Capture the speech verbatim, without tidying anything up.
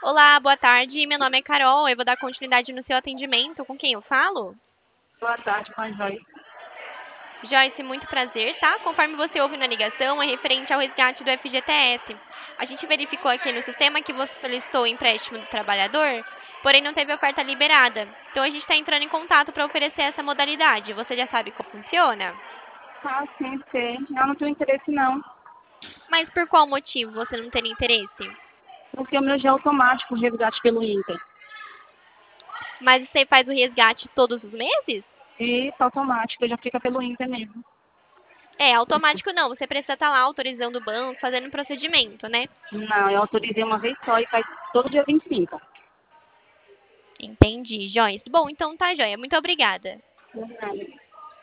Olá, boa tarde. Meu nome é Carol. Eu vou dar continuidade no seu atendimento. Com quem eu falo? Boa tarde, com a Joyce. Joyce, muito prazer, tá? Conforme você ouve na ligação, é referente ao resgate do F G T S. A gente verificou aqui no sistema que você solicitou o empréstimo do trabalhador, porém não teve oferta liberada. Então a gente está entrando em contato para oferecer essa modalidade. Você já sabe como funciona? Ah, sim, sei. Eu não tenho interesse, não. Mas por qual motivo você não teria interesse? Porque o meu já é automático, o resgate pelo Inter. Mas você faz o resgate todos os meses? E isso automático, já fica pelo Inter mesmo. É, automático não. Você precisa estar lá autorizando o banco, fazendo um procedimento, né? Não, eu autorizei uma vez só e faz todo dia vinte e cinco. Entendi, Joyce. Bom, então tá, joia. Muito obrigada. Não, nada.